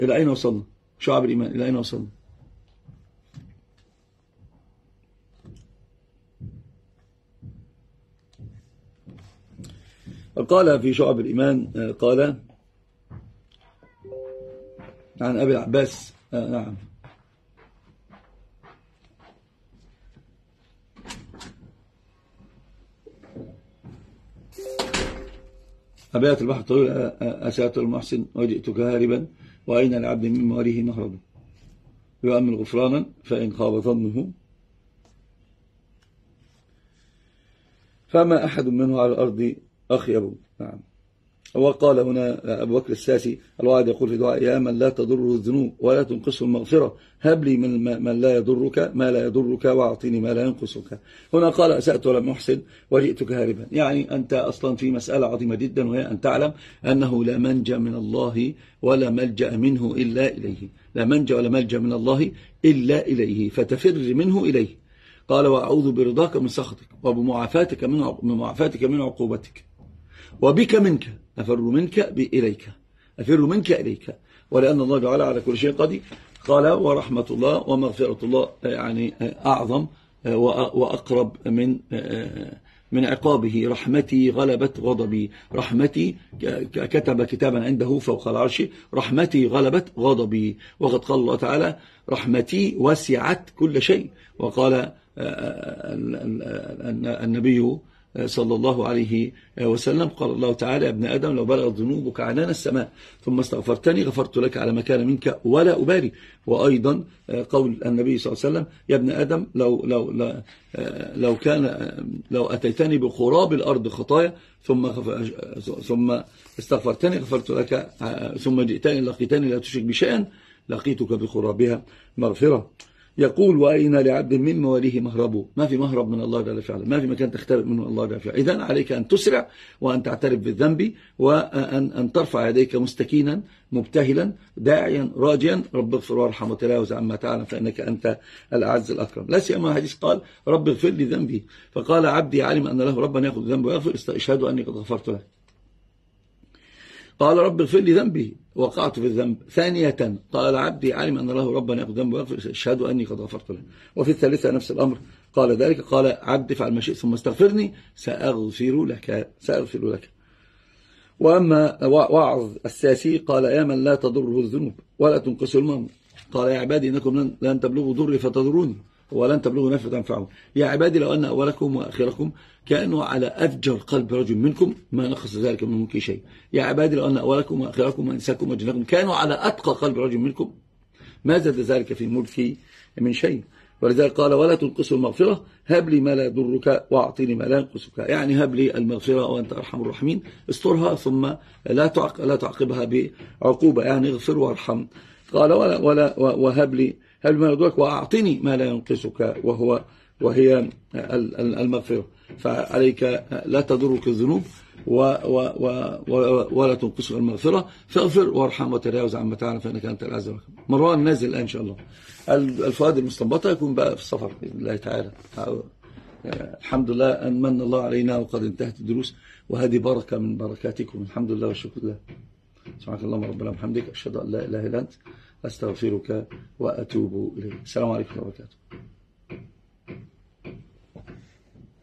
إلى أين وصلنا؟ شعب الإيمان إلى أين وصلنا؟ قال في شعب الإيمان قال عن أبي العباس نعم أبيات البحر طويل أسأت المحسن وجئتك هاربا وأين العبد من مواره مهرب يؤمن غفرانا فإن خاب ظنه فما أحد منه على الأرض أخيب. نعم. وقال هنا أبو بكر الساسي الواحد يقول في دعاء يا من لا تضره الذنوب ولا تنقصه المغفرة هب لي من لا يضرك ما لا يضرك واعطيني ما لا ينقصك. هنا قال أسأت ولم أحسن وجئتك هاربا، يعني أنت أصلا في مسألة عظيمة جدا، وهي أن تعلم أنه لا منجا من الله ولا ملجأ منه إلا إليه، لا منجا ولا ملجأ من الله إلا إليه، فتفر منه إليه. قال وأعوذ برضاك من سخطك وبمعافاتك من عقوبتك وبك منك أفر منك إليك، أفر منك إليك، ولأن الله جعل على كل شيء قدير. قال ورحمة الله ومغفرة الله يعني أعظم وأقرب من عقابه. رحمتي غلبت غضبي، رحمتي كتب كتابا عنده فوق العرش رحمتي غلبت غضبي، وقد قال الله تعالى رحمتي وسعت كل شيء. وقال النبي صلى الله عليه وسلم قال الله تعالى يا ابن آدم لو بلغت ذنوبك عنان السماء ثم استغفرتني غفرت لك على ما كان منك ولا أبالي. وأيضا قول النبي صلى الله عليه وسلم يا ابن آدم لو أتيتني بخراب الأرض خطايا ثم استغفرتني غفرت لك، ثم جئتني لقيتني لا تشرك بشيئا لقيتك بخرابها مغفرة. يقول وأين لعبد من مواليه مهربه، ما في مهرب من الله جل وعلا، ما في مكان تختبئ منه الله جل وعلا. إذن عليك أن تسرع وأن تعترف بالذنب وأن ترفع يديك مستكينا مبتهلا داعيا راجيا رب اغفر وارحم وتجاوز عما تعلم فإنك أنت الأعز الأكرم. لا سيما الحديث قال رب اغفر لي ذنبي، فقال عبدي علم أن له ربا يأخذ ذنبه ويغفر اشهد أني قد غفرت له. قال رب اغفر لي ذنبي وقعت في الذنب. ثانية قال عبدي علم أن له ربا يأخذ ذنبه ويغفر اشهد أني قد غفرت له. وفي الثالثة نفس الأمر قال ذلك، قال عبدي فعل ما شئت ثم استغفرني سأغفر لك. وأما وعظ الساسي قال يا من لا تضره الذنوب ولا تنقصه المنظر، قال يا عبادي إنكم لن تبلغوا ضري فتضروني ولن تبلغوا نفع تنفعون. يا عبادي لو أن أولكم وآخركم كانوا على أفجر قلب رجل منكم ما نقص ذلك من ملك شيء. يا عبادي لو أن أولكم وآخركم وإنساكم وجنكم كانوا على أتقى قلب رجل منكم ما زاد ذلك في ملكي من شيء. ولذلك قال ولا تنقصوا المغفرة هب لي ما لا يضرك واعطيني ما لا ينقصك، يعني هب لي المغفرة وأنت أرحم الراحمين، استرها ثم لا تعقبها بعقوبة، يعني اغفر وارحم. قال وهب لي ما يضرك واعطني ما لا ينقصك وهي المغفرة. فعليك لا تضرك الذنوب ولا تنقصك المغفرة، فاغفر وارحم وتجاوز عما تعلم فإنك أنت الأعز الأكرم. مروان نازل الآن إن شاء الله. الفوائد المستنبطة يكون بقى في السفر بإذن الله تعالى. الحمد لله أن من الله علينا وقد انتهت الدروس، وهذه بركة من بركاتكم. الحمد لله والشكر لله. سبحانك اللهم ربنا وبحمدك أشهد أن لا إله إلا أنت أستغفرك وأتوب إليك. السلام عليكم ورحمة الله وبركاته.